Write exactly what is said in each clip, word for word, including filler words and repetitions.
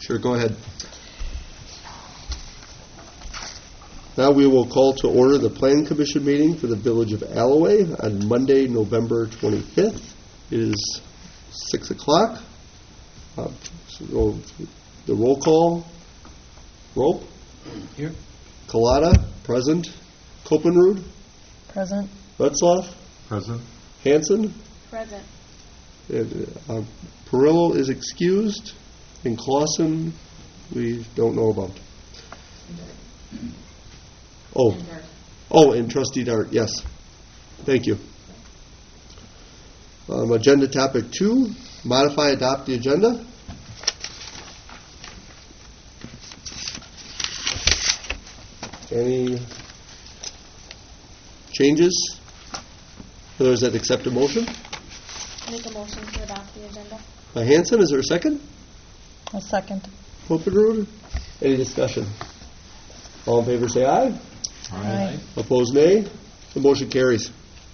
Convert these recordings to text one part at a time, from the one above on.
Sure, go ahead. Now we will call to order the Plan Commission meeting for the Village of Alloway on Monday, November twenty-fifth. It is six o'clock. Uh, so the roll call. Rope. Here. Collada, present. Koppenrud. Present. Retzloff. Present. Hanson. Present. And, uh, Perillo is excused. And Clausen, we don't know about. Oh, And Dart. oh, and Trustee Dart, yes. Thank you. Um, agenda topic two, modify, adopt the agenda. Any changes? For those that accept a motion? Make a motion to adopt the agenda. By Hanson, is there a second? A second. Koppenrud? Any discussion? All in favor say aye. Aye. Opposed, nay. The motion carries.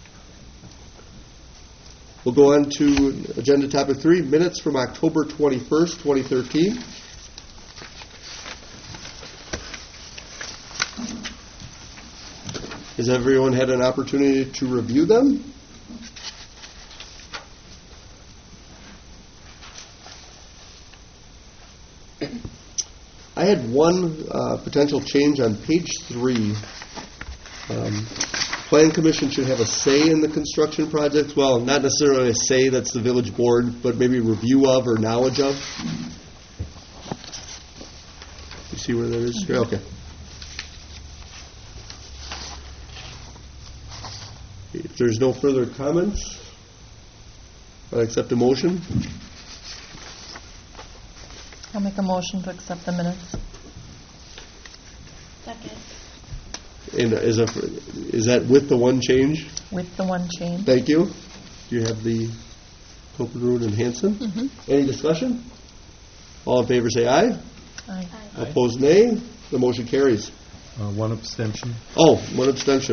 We'll go on to agenda topic three, minutes from October twenty-first, twenty thirteen. Has everyone had an opportunity to review them? I had one uh, potential change on page three. Um, Plan Commission should have a say in the construction project. Well, not necessarily a say, that's the village board, but maybe review of or knowledge of. You see where that is? Yeah, okay. If there's no further comments, I'll accept a motion. I'll make a motion to accept the minutes. Second. And is, a, is that with the one change? With the one change. Thank you. Do you have the Koppenrud and Hanson? Mm-hmm. Any discussion? All in favor say aye. Aye. Aye. Opposed, nay. The motion carries. Uh, one abstention. Oh, one abstention.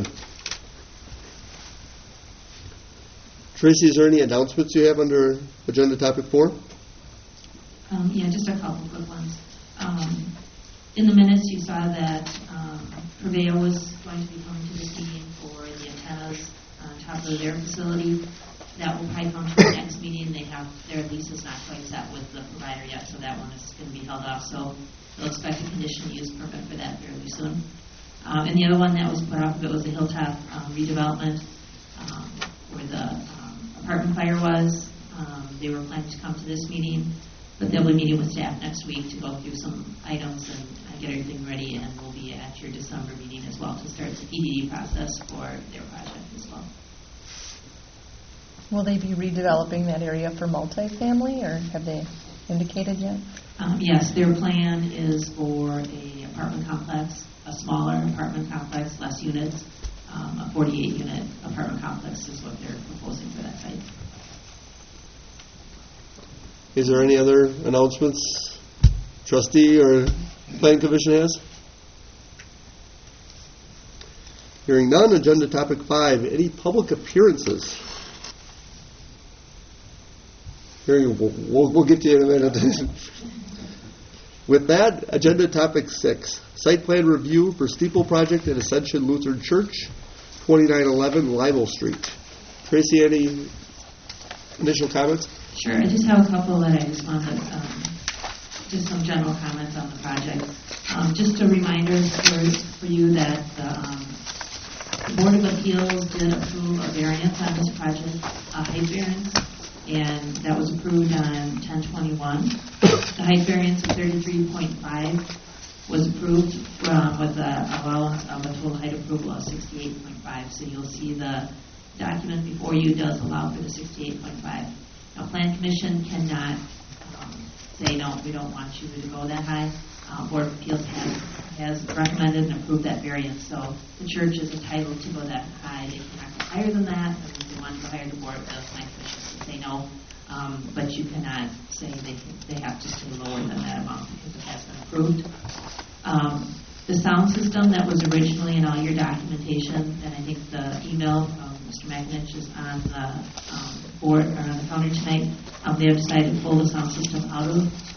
Tracy, is there any announcements you have under agenda topic four? Um, yeah, just a couple quick ones. Um, in the minutes, you saw that um, Purveyor was going to be coming to this meeting for the antennas on top of their facility. That will probably come to the next meeting. They have their lease is not quite set with the provider yet, so that one is going to be held off. So they'll expect a conditional use permit for that fairly soon. Um, and the other one that was put off of it was the Hilltop um, redevelopment, um, where the um, apartment fire was. Um, they were planning to come to this meeting. But they'll be meeting with staff next week to go through some items and uh, get everything ready, and we'll be at your December meeting as well to start the P D D process for their project as well. Will they be redeveloping that area for multifamily, or have they indicated yet? Um, yes, their plan is for a apartment complex, a smaller apartment complex, less units. Um, a forty-eight unit apartment complex is what they're proposing for that site. Is there any other announcements trustee or Plan Commission has? Hearing none, agenda topic five, any public appearances? Hearing, we'll, we'll, we'll get to you in a minute. With that, agenda topic six, site plan review for steeple project at Ascension Lutheran Church, twenty-nine eleven Lionel Street. Tracy, any initial comments? Sure. I just have a couple that I just wanted, um, just some general comments on the project. Um, just a reminder for, for you that the, um, the Board of Appeals did approve a variance on this project, a height variance, and that was approved on ten twenty-one. The height variance of thirty-three point five was approved um, with an allowance of a total height approval of sixty-eight point five. So you'll see the document before you does allow for the sixty-eight point five. Now, Plan Commission cannot um, say, no, we don't want you to go that high. Uh, Board of Appeals has, has recommended and approved that variance. So the church is entitled to go that high. They cannot go higher than that. And if they want to go higher, the Board of Appeals, Plan Commission can say no. Um, but you cannot say they can, they have to stay lower than that amount because it has been approved. Um, the sound system that was originally in all your documentation, and I think the email from Mister McNich is on the um, board or on the counter tonight. Um, they have decided to pull the sound system out of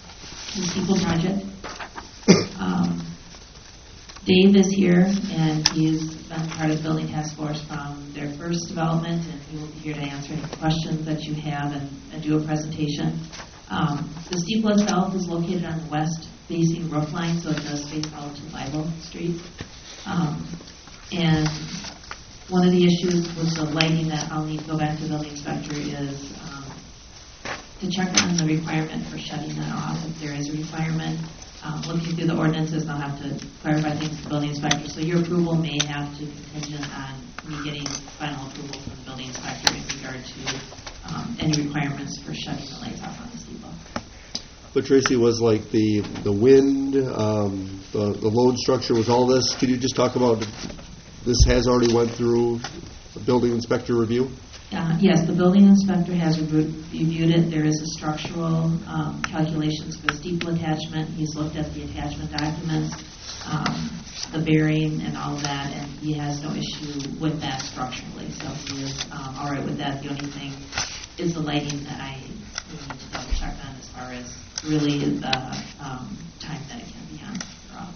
the steeple project. Um, Dave is here, and he's been part of the building task force from their first development, and he will be here to answer any questions that you have and, and do a presentation. Um, the steeple itself is located on the west-facing roof line, so it does face out to Bible Street. Um, and one of the issues with the lighting that I'll need to go back to the building inspector is um, to check on the requirement for shutting that off, if there is a requirement. Um, looking through the ordinances, I'll have to clarify things with the building inspector. So your approval may have to contingent on me getting final approval from the building inspector in regard to um, any requirements for shutting the lights off on the steeple. But Tracy, was like the the wind, um, the the load structure, was all this? Could you just talk about this has already went through a building inspector review? Uh, yes, the building inspector has re- reviewed it. There is a structural um, calculations for the steeple attachment. He's looked at the attachment documents, um, the bearing, and all of that, and he has no issue with that structurally. So he is um, all right with that. The only thing is the lighting that I need to double check on as far as really the um, time that it can be on. Throughout.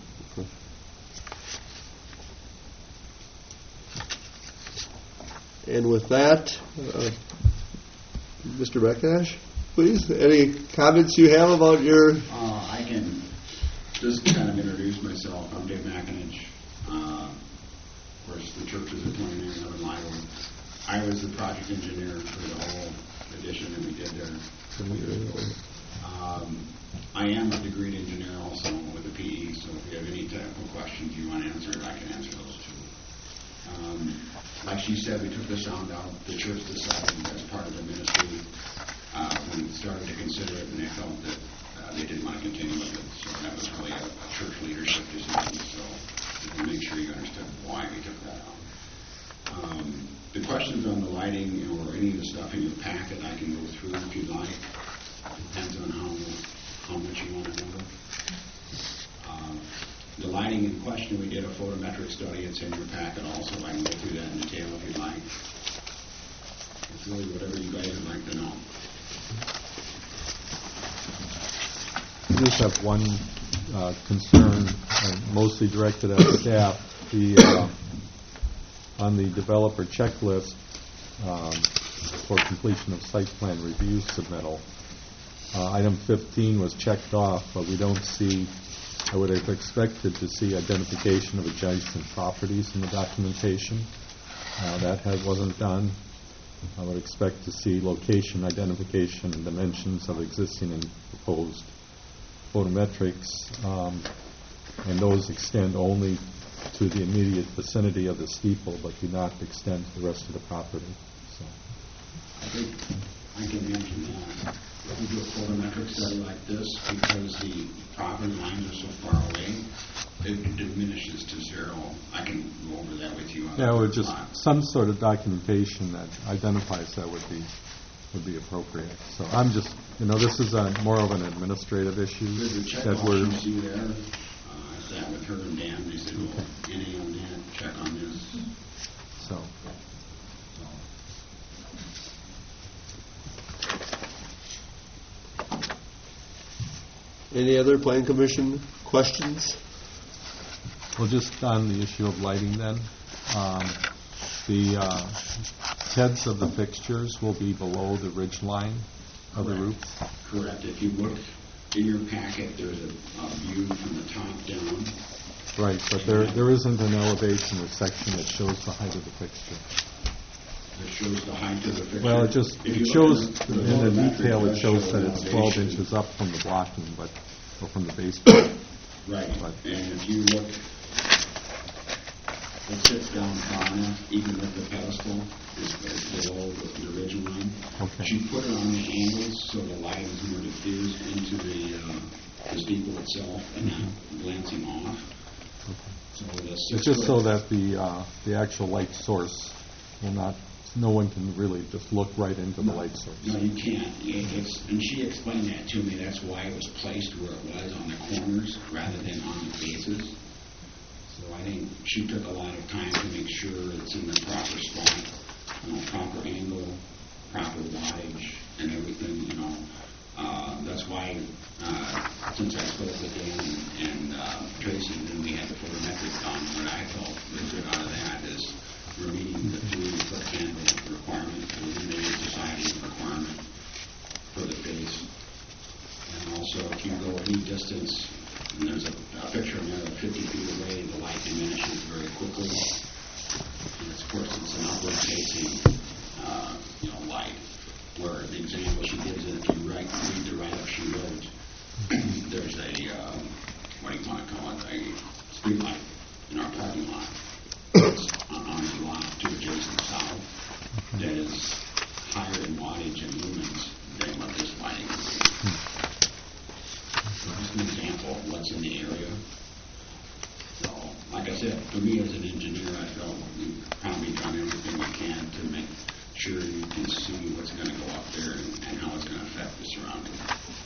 And with that, uh, Mister McIntosh, please, any comments you have about your... Uh, I can just kind of introduce myself. I'm Dave McIntosh. Uh, of course, the church is at twenty-nine eleven Lylewood. I was the project engineer for the whole addition that we did there. Um, I am a degreed engineer also with a P E, so if you have any technical questions you want answered, I can answer those too. Um, like she said, we took the sound out. The church decided as part of the ministry uh, when we started to consider it, and they felt that uh, they didn't want to continue with it. So that was really a, a church leadership decision. So to make sure you understood why we took that out. Um, the questions on the lighting or any of the stuff in your packet, I can go through if you'd like. Depends on how how much you want to know. Um, The lighting in question, we did a photometric study. It's in your packet also. I can go through that in detail if you'd like. It's really whatever you guys would like to know. I just have one uh, concern, uh, mostly directed at staff. The uh, on the developer checklist um, for completion of site plan review submittal, uh, item fifteen was checked off, but we don't see. I would have expected to see identification of adjacent properties in the documentation. Uh, that has, wasn't done. I would expect to see location identification and dimensions of existing and proposed photometrics, um, and those extend only to the immediate vicinity of the steeple, but do not extend to the rest of the property. So. I think I can mention that. If we do a photometric study like this, because the property lines are so far away, it diminishes to zero. I can go over that with you. On Yeah, or just slide. some sort of documentation that identifies that would be would be appropriate. So I'm just, you know, this is a more of an administrative issue There's a check that box we're. you see there. Uh, I sat with her and Dan. They said, "Well, any on that? Check on this." So. Any other plan commission questions? Well, just on the issue of lighting then, um, the uh, heads of the fixtures will be below the ridge line of the roof. Correct. If you look in your packet, there's a, a view from the top down. Right, but there there isn't an elevation or section that shows the height of the fixture. That shows the height of the fixture. Well, it just, If you it look shows, in the in the photometric, detail, it does shows show that an it's twelve elevation. inches up from the blocking, but, or from the basement. Right. But- And if you look, it sits down far enough, even with the pedestal, is is below the, the ridge line. Okay. She put it on the angles so the light is more diffused into the, uh, the steeple itself and not glancing off. So the It's six just so foot- that the, uh, the actual light source will not, no one can really just look right into the light source. No, you can't. It- It's, and she explained that to me. That's why it was placed where it was on the corners rather than on the faces. So I think she took a lot of time to make sure it's in the proper spot, you know, proper angle, proper wattage, and everything, you know. Uh, That's why, uh, since I spoke with Dan and uh, Tracy, then we had the photometric done, what I felt was good out of that is we're meeting the three-foot candle requirement, the Illuminated Society requirement for the face. And also, if you go any distance, and there's a, a picture in there of fifty feet away, the light diminishes very quickly. And of course, it's an upward facing, uh, you know, light. Where the example she gives it, if you write, read the write-up she wrote, there's a, um, what do you want to call it, a street light in our parking lot. It's on on the lot to adjacent south that is higher in wattage and lumens than what this lighting is. So just an example of what's in the area. So, like I said, for me as an engineer, I felt we've probably done everything we can to make sure you can see what's going to go up there and, and how it's going to affect the surroundings.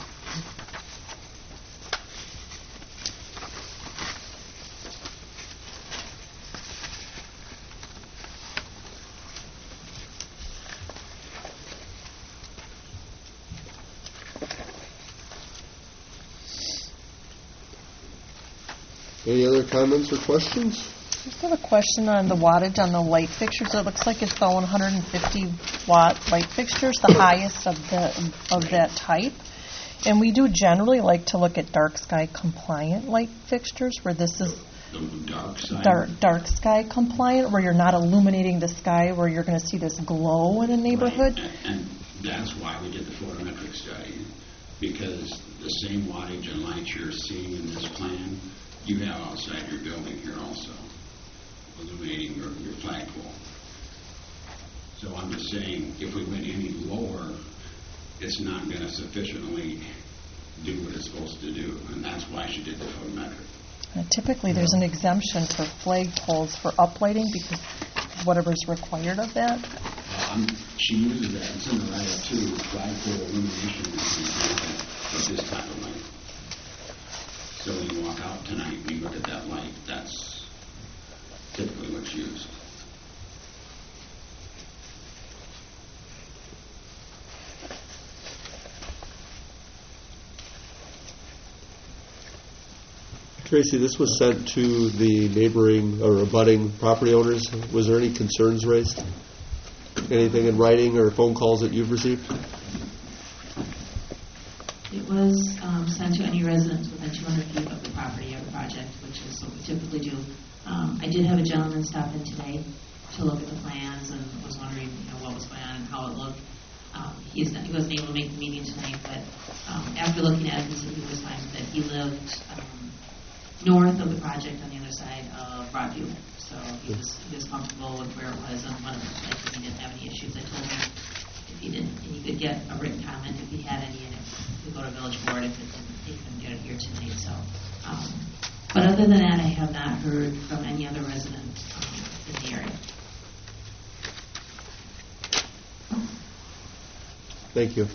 Any other comments or questions? Just have a question on the wattage on the light fixtures. It looks like it's the one hundred fifty watt light fixtures, the highest of the of that type. And we do generally like to look at dark sky compliant light fixtures, where this is The dark side. dark, dark sky compliant, where you're not illuminating the sky, where you're going to see this glow in a neighborhood. Right. And, and that's why we did the photometric study, because the same wattage and light you're seeing in this plan, you have outside your building here also, illuminating your, your flagpole. So I'm just saying, if we went any lower, it's not going to sufficiently do what it's supposed to do, and that's why she did the photometric. Uh, typically, there's an exemption for flagpoles for uplighting because whatever's required of that. Uh, I'm, she uses that, it's in the write-up too, flagpole illumination is an example of this type of light. So when you walk out tonight and you look at that light, that's typically what's used. Tracy, this was sent to the neighboring or abutting property owners. Was there any concerns raised? Anything in writing or phone calls that you've received? It was um, sent to any residents within two hundred feet of the property of the project, which is what we typically do. Um, I did have a gentleman stop in today to look at the plans and was wondering, you know, what was going on and how it looked. Um, he's not, he wasn't able to make the meeting tonight, but um, after looking at it, he said he was fine with it. He lived um, north of the project on the other side of Broadview, so he was he was comfortable with where it was and one of the like he didn't have any issues. I told him if he didn't, he could get a written comment if he had any, and it could go to village board if it didn't, he couldn't get it here tonight. So, um, but other than that, I have not heard from any other residents um, in the area. Thank you.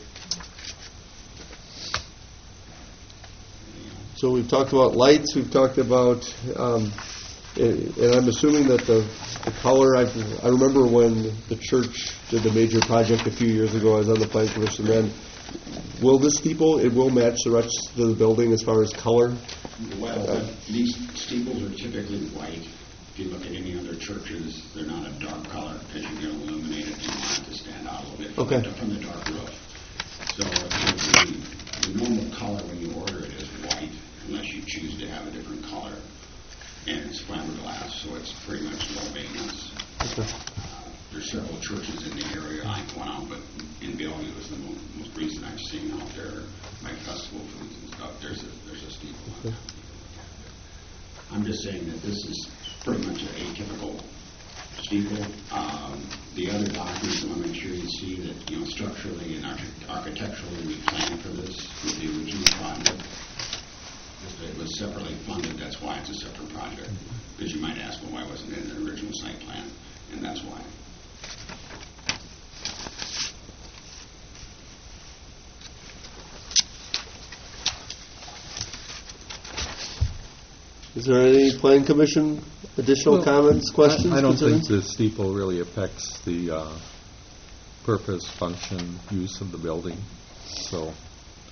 So we've talked about lights, we've talked about, um, and and I'm assuming that the, the color, I, I remember when the church did the major project a few years ago, I was on the plan commission then. Will this steeple, it will match the rest of the building as far as color? Well, uh, these steeples are typically white. If you look at any other churches, they're not a dark color because you're going to illuminate it and you want it to stand out a little bit Okay. from the dark roof. So the, the normal color when you order it is white, unless you choose to have a different color. And it's fiberglass, so it's pretty much low maintenance. Okay. Uh, there's several churches in the area. I ain't going out, but in Bellevue is the most, most recent I've seen out there. Like festival foods and stuff. There's a there's a steeple. Okay. I'm just saying that this is pretty much an atypical steeple. Um, the other documents, I want to make sure you see that, you know, structurally and arch- architecturally we planned for this with the original project. If it was separately funded, that's why it's a separate project. Because you might ask, well, why wasn't it in the original site plan? And that's why. Is there any plan commission additional Well, comments, questions, I I don't think concerns? the steeple really affects the uh, purpose, function, use of the building. So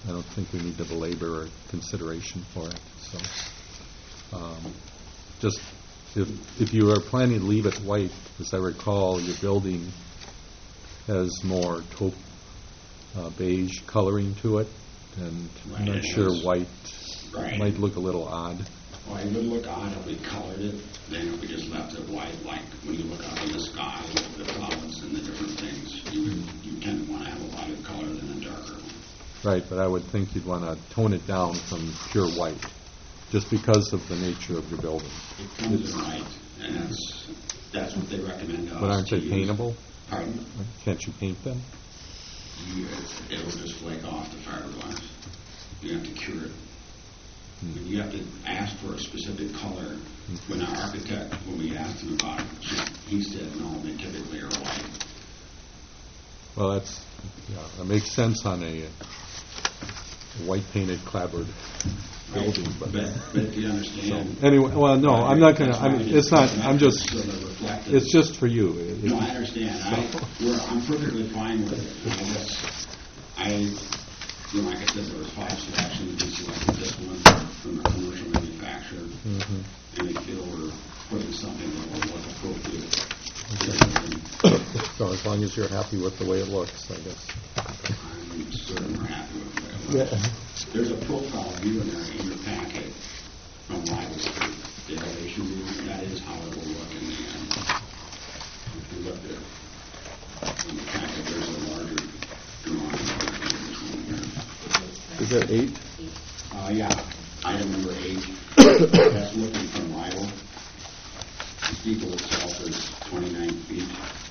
I don't think we need to belabor consideration for it. So, um, just if if you are planning to leave it white, as I recall, your building has more taupe uh, beige coloring to it, and I'm Right, not it sure is. white Right. might look a little odd. Well, it would look odd if we colored it, then if we just left it white, like when you look up in the sky with the clouds and the different things, you would, you tend to want to have a lighter color than a darker one. Right, but I would think you'd want to tone it down from pure white, just because of the nature of your building. It comes in white, and that's, that's what they recommend to us. But aren't to they use. paintable? Pardon? Can't you paint them? You, it'll just flake off the fiberglass. You have to cure it. Hmm. And you have to ask for a specific color. When our architect, when we asked him about it, she- he said, no, they typically are white. Well, that's, yeah, that makes sense on a, a white painted clapboard building, but. But, but if you understand. So, anyway, well, no, I'm not gonna, That's I why mean, it it's is not, I'm just, so they're reflective. it's just for you. It- No, I understand. I, we're, I'm perfectly fine with it. I just, I, you know, like I said, there was five selections. We selected this one from a commercial manufacturer. Mhm. And they feel we're putting something that will look appropriate. So as long as you're happy with the way it looks, I guess. I'm certain we're happy with the way it looks. There's a profile view in there in your packet from Live Street. The elevation view, that is how it will look in the end. If you look at, in the packet, there's a larger drawing of this one here. Is that eight? Uh, yeah, item number eight. That's looking from Live. The steeple itself is twenty-nine feet.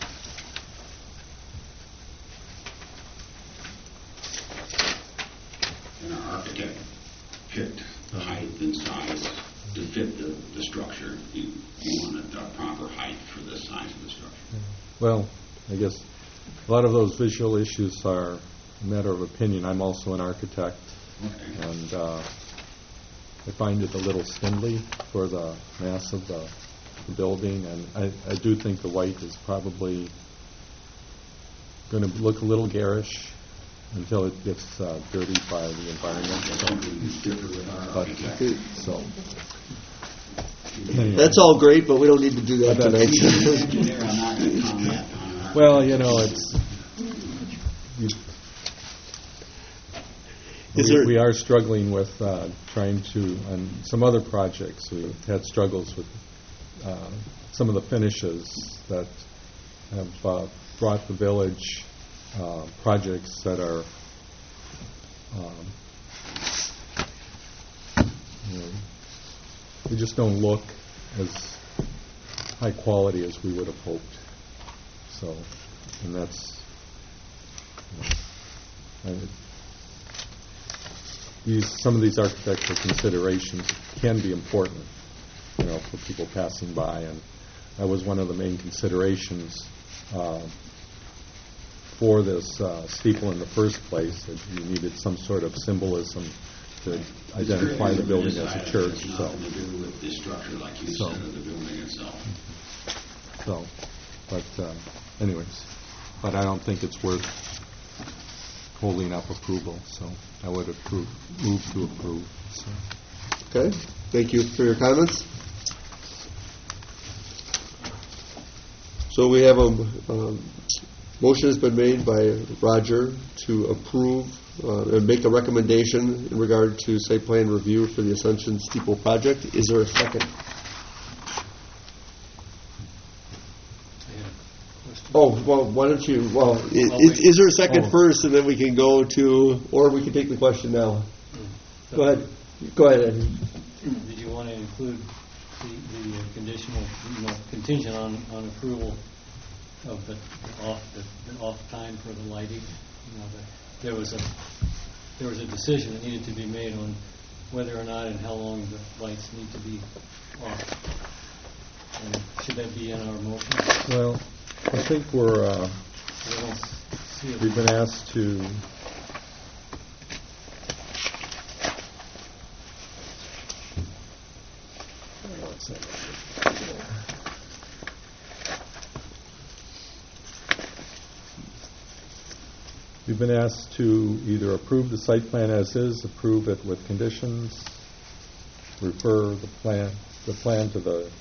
And our architect picked the height and size to fit the, the structure. You, you wanted the proper height for the size of the structure. Well, I guess a lot of those visual issues are a matter of opinion. I'm also an architect, Okay. and uh, I find it a little spindly for the mass of the, the building, and I, I do think the white is probably going to look a little garish until it gets uh, dirtied by the environment. That's So, something that's different with our but, architect. so anyway. That's all great, but we don't need to do that But that's- tonight. Engineer, I'm not going to comment on our. Well, you know, it's. You, Is we, there- we are struggling with uh, trying to, on some other projects, we've had struggles with uh, some of the finishes that have uh, brought the village uh, projects that are, um, you know, they just don't look as high quality as we would have hoped. So, and that's, you know, I, these, some of these architectural considerations can be important, you know, for people passing by, and that was one of the main considerations uh, for this uh, steeple in the first place, that you needed some sort of symbolism to identify the building as a church. It's So, nothing to do with the structure, like you So. said, of the building itself. so, but uh, anyways, but I don't think it's worth holding up approval, so I would approve, move to approve. So. Okay, thank you for your comments. So we have a um, motion has been made by Roger to approve uh, and make a recommendation in regard to site plan review for the Ascension Steeple project. Is there a second? Oh, well, why don't you, well, i- is, is there a second Oh. first, and then we can go to, or we can take the question now? Go ahead. Go ahead, Ed. Did you want to include the, the uh, conditional, you know, contingent on, on approval of the off, the, the off time for the lighting? You know, that there was a, there was a decision that needed to be made on whether or not and how long the lights need to be off. And should that be in our motion? Well, I think we're, uh, I don't see it. we've been asked to We've been asked to either approve the site plan as is, approve it with conditions, refer the plan, the plan to the,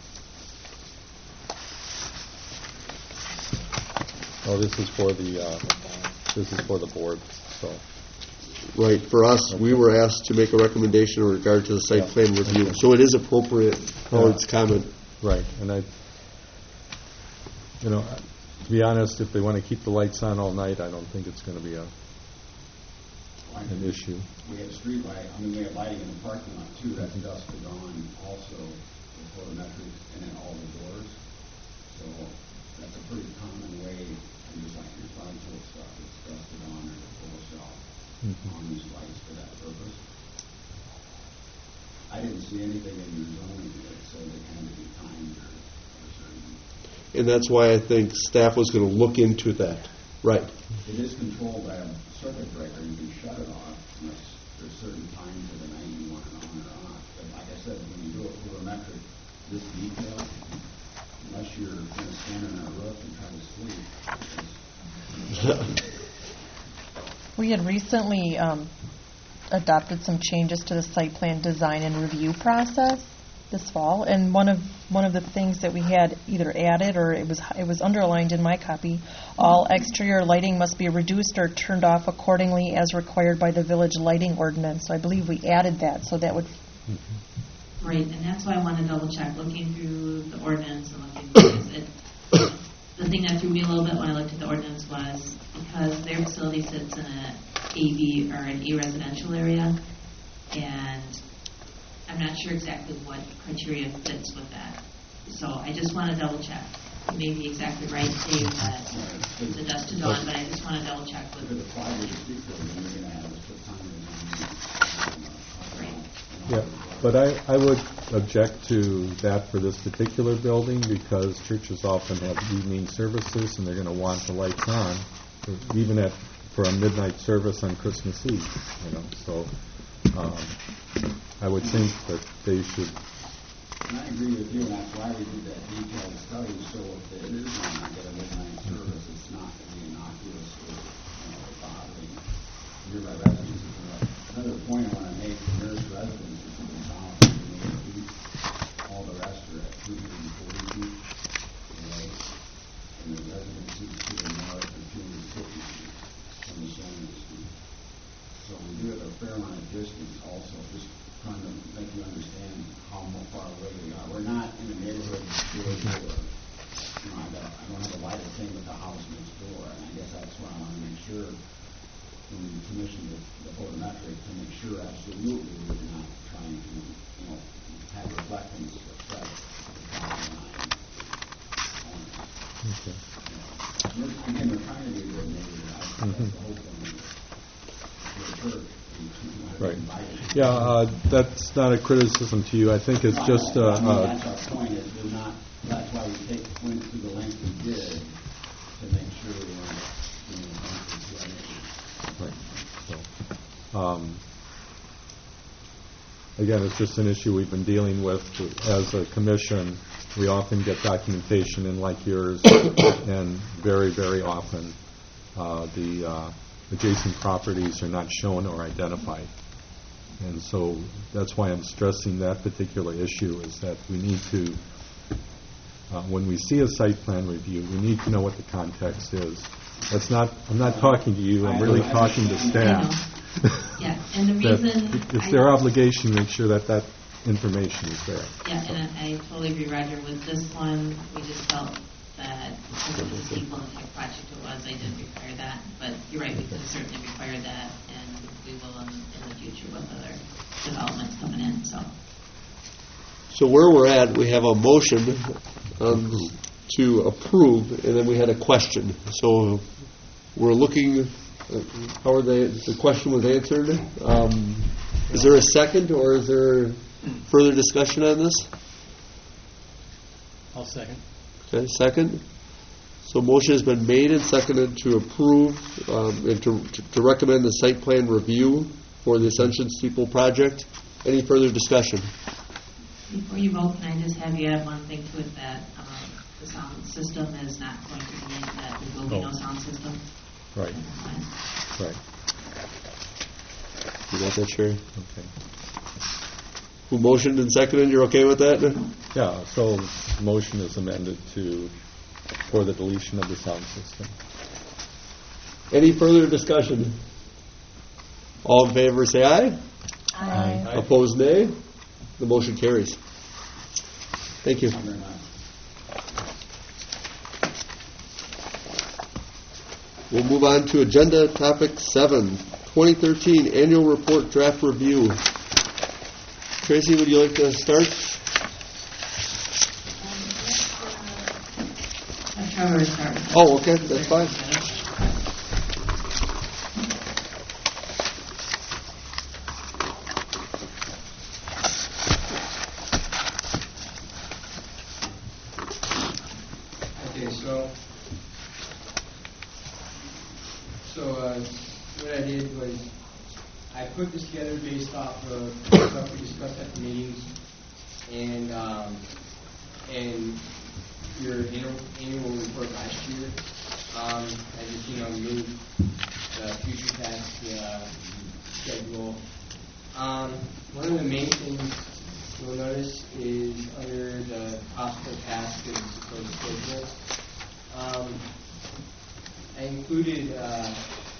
oh, this is for the, uh, this is for the board, so. Right, for us, we were asked to make a recommendation in regard to the site Yeah. plan review. Okay. So it is appropriate, Howard's comment. Right, and I, you know, to be honest, if they want to keep the lights on all night, I don't think it's going to be a, an issue. We have street light, I mean, we have lighting in the parking lot too, that's dusk to dawn also, the photometrics and then all the doors. So that's a pretty common way, and just like your flag pole stuff, it's dusk to dawn or the pole cell Mhm. on these lights for that purpose. I didn't see anything in your zoning that said they had to be timed or, or certain. And that's why I think staff was going to look into that. Right. It is controlled by a circuit breaker. You can shut it off unless there's certain times of the night you want it on or off. But like I said, when you do a photometric, this detail, unless you're going to stand on a roof and try to sleep, it's, We had recently um, adopted some changes to the site plan design and review process this fall, and one of one of the things that we had either added or it was it was underlined in my copy, all exterior lighting must be reduced or turned off accordingly as required by the village lighting ordinance. So I believe we added that, so that would. Right, and that's why I want to double check, looking through the ordinance and looking through this. It, the thing that threw me a little bit when I looked at the ordinance was because their facility sits in a A B or an A residential area, and I'm not sure exactly what criteria fits with that. So I just want to double check. You may be exactly right, Dave, that it's a dusk to dawn, but I just want to double check for with the five-year street program, you're going to have to put timers on. Right. Yeah, but I, I would object to that for this particular building because churches often have evening services and they're going to want the lights on, even at for a midnight service on Christmas Eve. You know, so um, I would think that they should. And I agree with you, and that's why we did that detailed study, so if it is going to get a midnight service, it's not going to be innocuous or, you know, bothering nearby residents. Another point I want to make, the nearest residents is in the south, and all the rest are at two hundred forty feet away, and the residences to the north are two hundred fifty feet from the zoning street. So we do have a fair amount of distance also, just trying to make you understand how far away we are. We're not in a neighborhood door to door. You know, I got, I don't have a light thing with the house next door, and I guess that's why I want to make sure when we commission the, the photometric to make sure absolutely we're not trying to, you know, have reflectance affect the property line owners. Okay. You know, we're, again, we're trying to be a good neighbor. I think that's the whole thing of the church. Right. Yeah, uh, that's not a criticism to you. I think it's just. Uh, I mean, uh, that's our point. Is we're not. That's why we take went through the length we did to make sure we weren't doing anything. Right. So, um, again, it's just an issue we've been dealing with as a commission. We often get documentation in like yours, and very, very often uh, the uh, adjacent properties are not shown or identified. And so that's why I'm stressing that particular issue is that we need to, uh, when we see a site plan review, we need to know what the context is. That's not, I'm not talking to you, I'm really talking to staff. Yeah, and the That reason. It's I- their obligation to make sure that that information is there. Yeah, and I I totally agree, Roger. With this one, we just felt that because of the sequel and type project it was, I didn't require that. But you're right, we can certainly require that, and we will in, in the future with other developments coming in, so. So where we're at, we have a motion um, to approve, and then we had a question. So we're looking, uh, how are they, the question was answered. Um, Is there a second, or is there further discussion on this? I'll second. Okay, second. So motion has been made and seconded to approve um, and to, to recommend the site plan review for the Ascension Steeple project. Any further discussion? Before you vote, can I just have you add one thing to it, that um, the sound system is not going to be, that there will be no sound system? Right, That's fine. right, You got that, Sherry? okay. Who motioned and seconded? You're okay with that? Yeah, so motion is amended to, for the deletion of the sound system. Any further discussion? All in favor, say aye. Aye. Aye. Opposed, nay. The motion carries. Thank you. Thank you very much. We'll move on to agenda topic seven, twenty thirteen annual report draft review. Tracy, would you like to start? I'll try to start with that. Oh, okay, that's fine. Okay, so, so uh, what I did was I put this together based off of stuff we discussed at the meetings and um, and your annual, annual report last year. Um, I just you know moved the future tax uh, schedule. Um, one of the main things you'll notice is under the possible task and proposed schedule. Um, I included uh,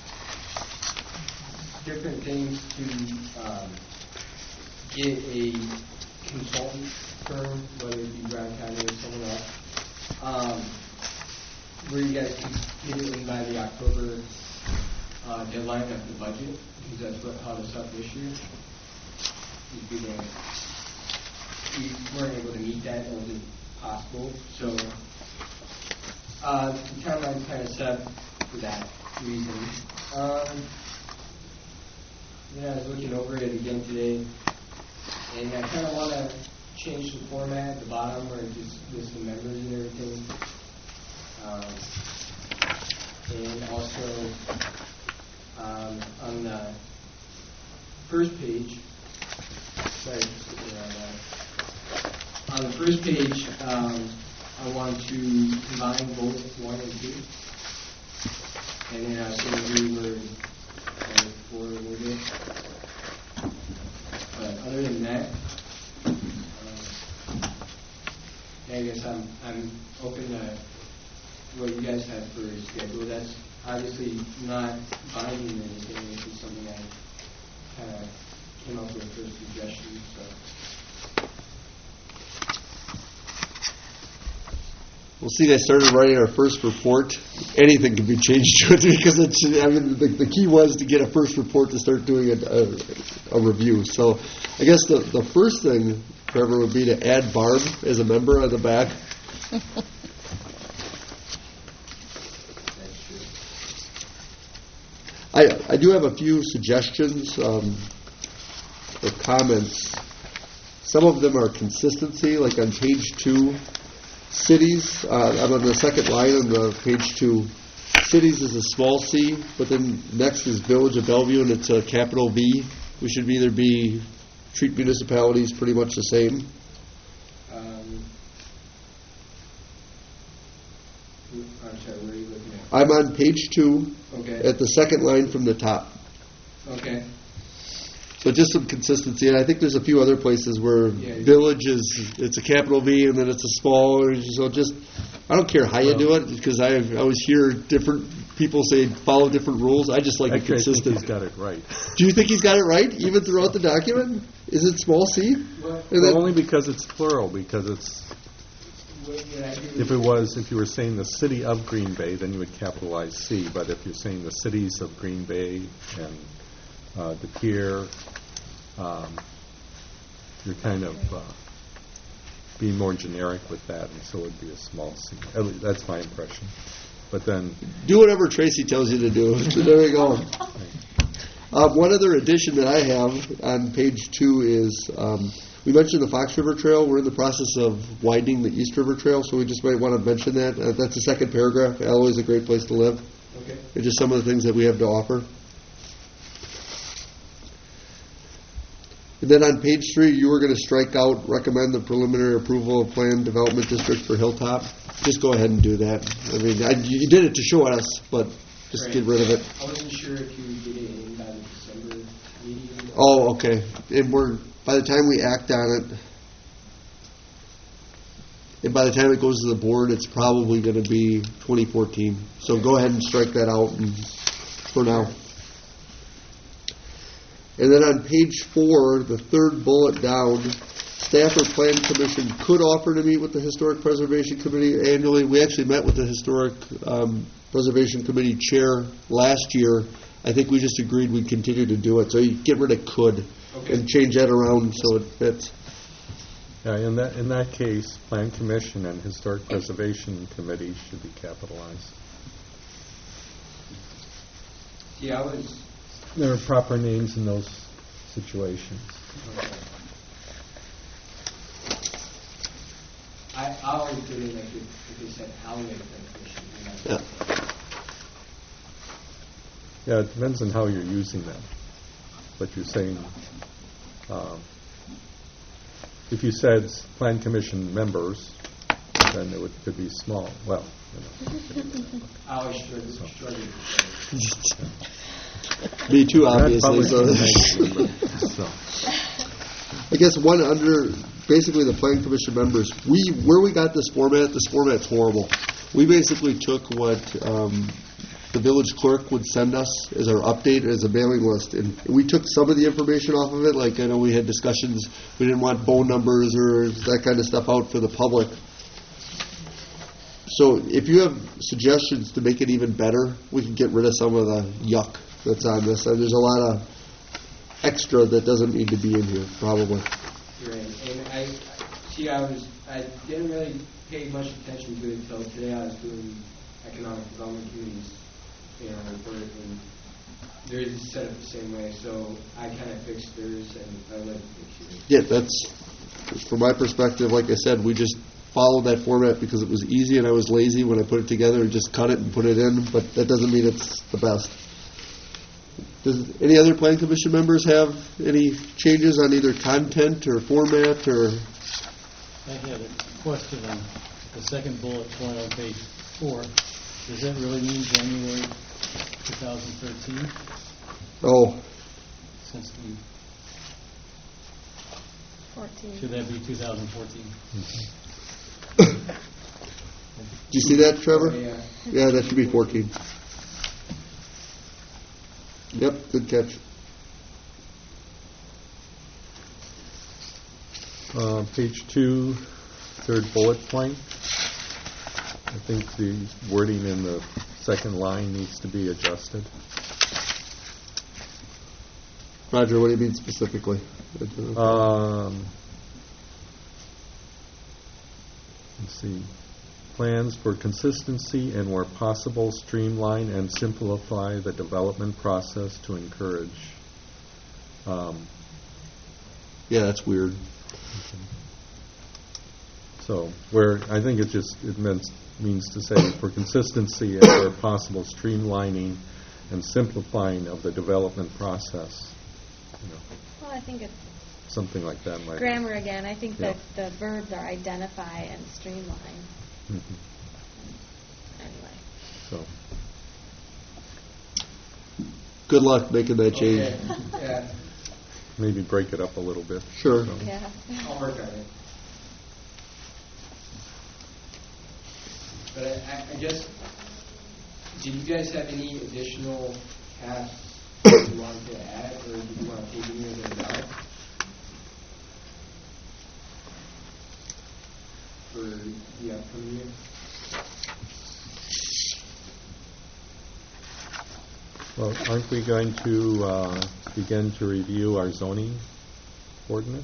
different things to um, get a consultant firm, whether it be Brown County or someone else, um, where you guys can get it in by the October uh, deadline of the budget, because that's what how it's up this year. You'd be the, we weren't able to meet that, it wasn't possible, so uh, the timeline kind of set for that reason. Um, Yeah, I was looking over it again today, and I kind of want to change the format at the bottom where it just lists the members and everything. Um, and also, um, on the first page, sorry, just looking around that. On the first page, um, I want to combine both one and two. And then I was going to do where four a little bit. But other than that, um, I guess I'm I'm open to what you guys have for a schedule. That's obviously not binding or anything. It's just something I kind of came up with for a suggestion. So. Well, see, I started writing our first report. Anything can be changed to it because it's. I mean, the, the key was to get a first report to start doing a, a, a review. So, I guess the the first thing, Trevor, would be to add Barb as a member on the back. I I do have a few suggestions um, or comments. Some of them are consistency, like on page two. Cities, uh, I'm on the second line on the page two. Cities is a small c, but then next is Village of Bellevue, and it's a capital V. We should either be, treat municipalities pretty much the same. Um, I'm sorry, where are you looking at? I'm on page two, Okay. at the second line from the top. Okay. So just some consistency, and I think there's a few other places where Yeah. Village is, it's a capital V, and then it's a small, so just, I don't care how you do it, because I always hear different people say follow different rules. I just like it Actually, I think consistent. he's got it right. Do you think he's got it right, even throughout the document? Is it small c? What, And then- Well, only because it's plural, because it's, what did I do? if it was, if you were saying the city of Green Bay, then you would capitalize C, but if you're saying the cities of Green Bay and uh, De Pere, um, you're kind of uh, being more generic with that, and so it would be a small c. At least that's my impression. But then, Do whatever Tracy tells you to do. So there we go. Uh, one other addition that I have on page two is um, we mentioned the Fox River Trail. We're in the process of widening the East River Trail, so we just might want to mention that. Uh, that's the second paragraph. Alloy is a great place to live. Okay. It's just some of the things that we have to offer. And then on page three, you were going to strike out, recommend the preliminary approval of planned development district for Hilltop. Just go ahead and do that. I mean, I, you did it to show us, but Just Right. get rid of it. I wasn't sure if you would get it in by the December meeting. Oh, okay. And we're, by the time we act on it, and by the time it goes to the board, it's probably going to be twenty fourteen. So go ahead and strike that out and, for now. And then on page four, the third bullet down, staff or plan commission could offer to meet with the Historic Preservation Committee annually. We actually met with the Historic um, Preservation Committee chair last year. I think we just agreed we'd continue to do it. So you get rid of could Okay. and change that around so it fits. Yeah, in that, in that case, Plan Commission and Historic Preservation Committee should be capitalized. Yeah, I was, There are proper names in those situations. okay. I, I always do it like if, if they said Alley Plan Commission. you know. Yeah. Yeah, it depends on how you're using them. But you're saying, um, if you said s- Plan Commission members, then it would, could be small. Well, you know. I always struggle, struggle with that. Me too, Not obviously. So. publishing members, so. I guess one under basically the plan commission members. We where we got this format. This format's horrible. We basically took what um, the village clerk would send us as our update as a mailing list, and we took some of the information off of it. Like I know we had discussions. We didn't want phone numbers or that kind of stuff out for the public. So if you have suggestions to make it even better, we can get rid of some of the yuck that's on this. And there's a lot of extra that doesn't need to be in here, probably. Right, and I, I- see, I was, I didn't really pay much attention to it until today. I was doing economic development committees, you know, report, and theirs is set up the same way, so I kind of fixed theirs, and I let it fix yours. Yeah, that's, from my perspective, like I said, we just followed that format because it was easy and I was lazy when I put it together and just cut it and put it in, but that doesn't mean it's the best. Does any other plan commission members have any changes on either content or format or? I had a question on the second bullet point on page four. Does that really mean January two thousand thirteen? Oh, Since we, Fourteen. should that be two thousand fourteen? do you see that, Trevor? Yeah. Yeah, that should be fourteen. Yep, good catch. Uh, page two, third bullet point. I think the wording in the second line needs to be adjusted. Roger, what do you mean specifically? Um, let's see. Plans for consistency and where possible streamline and simplify the development process to encourage. Um, Yeah, that's weird. So where I think it just it means means to say for consistency and where possible streamlining and simplifying of the development process. You know, Well, I think it's something like that might. grammar again. I think Yeah. that the verbs are identify and streamline. Mhm. Anyway. So Good luck making that change. Okay, yeah, maybe break it up a little bit. Sure. So, Yeah. I'll work on it. But I, I- I guess, did you guys have any additional tasks that you wanted to add, or did you want to take any of those out? For the upcoming year? Well, aren't we going to uh, begin to review our zoning ordinance?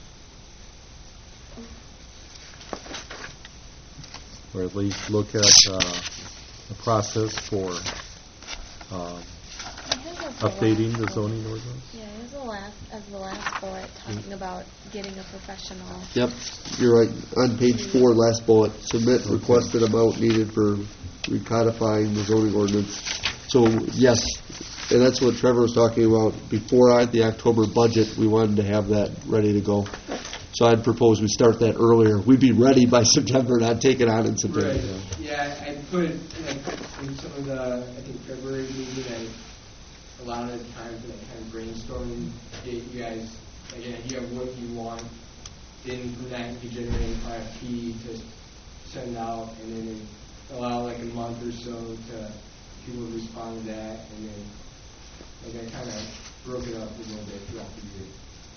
Or at least look at uh, the process for uh, I think that's the updating the last zoning bullet. ordinance? Yeah, it was the last, as the last bullet, talking about getting a professional. Yep, you're right. On page four, last bullet, submit requested amount needed for recodifying the zoning ordinance. So, yes, and that's what Trevor was talking about. Before I- the October budget, we wanted to have that ready to go. So I'd propose we start that earlier. We'd be ready by September, not take it on in September. Right. Yeah, I I put, like, in some of the, I think, February meeting, I, a lot of the times when I kind of brainstorming, get you guys, like, an idea of what you want. Then from that, you can generate an R F P to send out, and then allow like a month or so to people to respond to that, and then, like, I kind of broke it up a little bit throughout the year.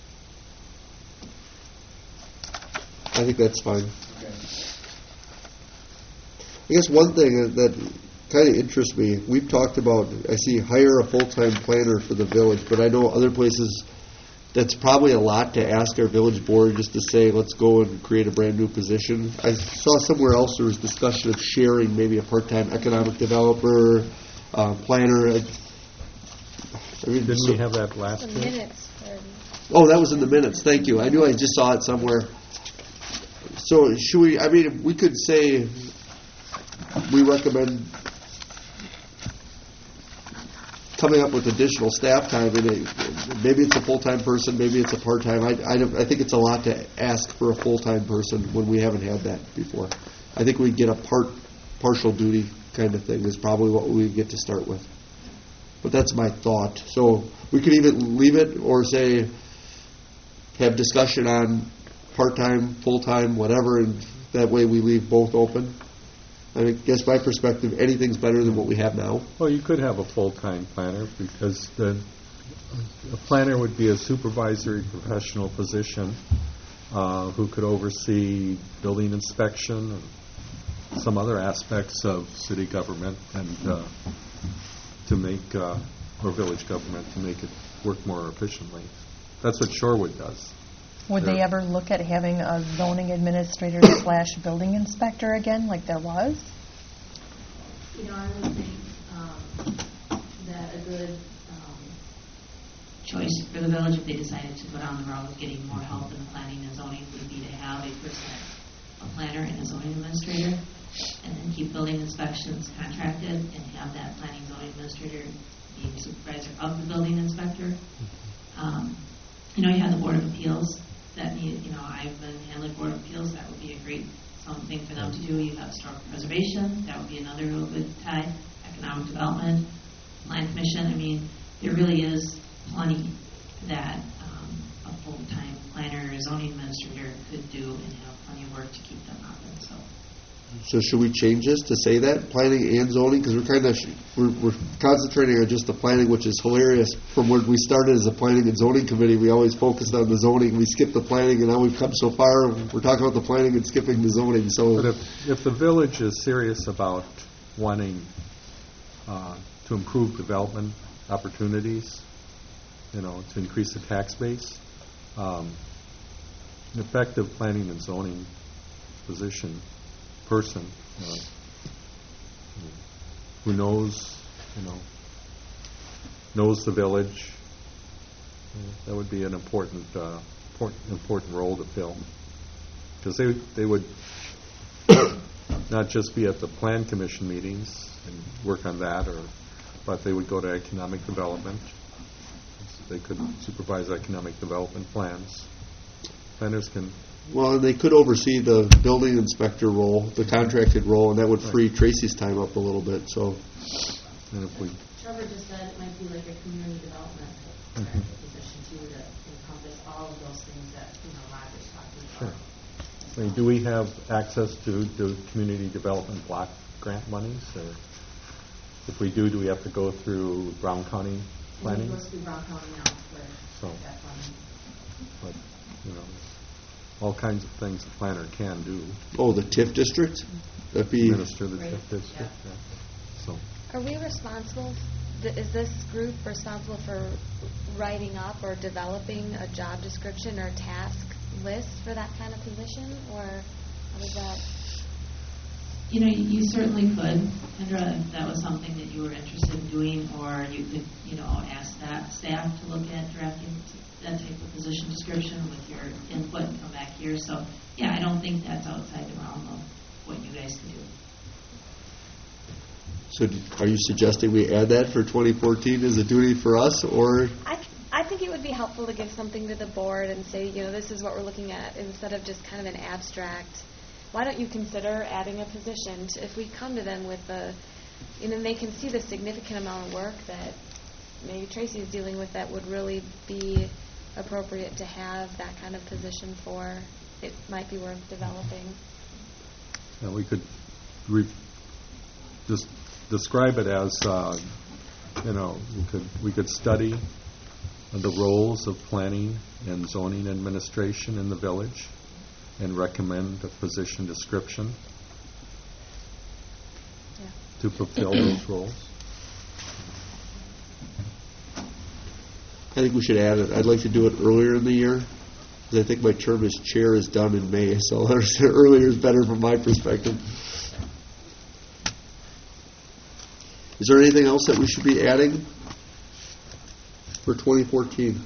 I think that's fine. Okay. I guess one thing that kind of interests me, we've talked about, I see hire a full-time planner for the village, but I know other places, that's probably a lot to ask our village board just to say, let's go and create a brand new position. I saw somewhere else there was discussion of sharing maybe a part-time economic developer, uh, planner. I, I mean, Didn't so- we have that last The year? minutes for Oh, that was in the minutes. Thank you. I knew I just saw it somewhere. So should we, I mean, we could say we recommend coming up with additional staff time. And it, maybe it's a full-time person, maybe it's a part-time. I, I, don't- I think it's a lot to ask for a full-time person when we haven't had that before. I think we'd get a part, partial duty kind of thing is probably what we get to start with. But that's my thought. So we could even leave it or say, have discussion on part-time, full-time, whatever, and that way we leave both open. I guess my perspective, anything's better than what we have now. Well, you could have a full-time planner because the, a planner would be a supervisory professional position uh, who could oversee building inspection and some other aspects of city government and uh, to make, uh, or village government, to make it work more efficiently. That's what Shorewood does. Would they Sure. ever look at having a zoning administrator slash building inspector again, like there was? You know, I would think um, that a good um, choice for the village, if they decided to go down the road of getting more help in planning and zoning, would be to have a person, a planner and a zoning administrator, and then keep building inspections contracted and have that planning zoning administrator be the supervisor of the building inspector. Um, you know, you have the Board of Appeals that need, you know, I've been handling Board of Appeals. That would be a great something for them to do. You have historic preservation. That would be another real good tie. Economic development, land commission. I mean, there really is plenty that um, a full-time planner or zoning administrator could do and have plenty of work to keep them hopping. So. So should we change this to say that, planning and zoning? Because we're kind of, we're, we're concentrating on just the planning, which is hilarious. From when we started as a planning and zoning committee, we always focused on the zoning. We skipped the planning, and now we've come so far, we're talking about the planning and skipping the zoning. So, But if, if the village is serious about wanting uh, to improve development opportunities, you know, to increase the tax base, um, an effective planning and zoning position person uh, who knows, you know, knows the village, uh, that would be an important, uh, important, important role to fill. Because they they would not just be at the plan commission meetings and work on that, or but they would go to economic development. They could supervise economic development plans. Planners can. well, and they could oversee the building inspector role, the contracted role, and that would free Tracy's time up a little bit. So, And if we, Trevor just said it might be like a community development Mhm. position too, to encompass all of those things that, you know, Roger's talking sure. about. I mean, do we have access to the community development block grant monies? Or if we do, do we have to go through Brown County planning? And it goes through Brown County now for So. that funding. But, you know, all kinds of things the planner can do. oh, the TIF district? That'd be, Administer the Right. TIF district. Yeah. So, Are we responsible, th- is this group responsible for writing up or developing a job description or task list for that kind of position, or how does that? You know, you you certainly could, Kendra, if that was something that you were interested in doing, or you could, you know, ask that staff to look at drafting that type of position description with your input and come back here. So, yeah, I don't think that's outside the realm of what you guys can do. so d- are you suggesting we add that for twenty fourteen as a duty for us, or? I, I think it would be helpful to give something to the board and say, you know, this is what we're looking at, instead of just kind of an abstract. Why don't you consider adding a position? To, if we come to them with the, you know, they can see the significant amount of work that maybe Tracy is dealing with that would really be appropriate to have that kind of position for. It might be worth developing. And we could re- just describe it as, uh, you know, we could we could study the roles of planning and zoning administration in the village and recommend a position description Yeah. to fulfill those roles. I think we should add it. I'd like to do it earlier in the year, because I think my term as chair is done in May, so earlier is better from my perspective. Is there anything else that we should be adding for twenty fourteen?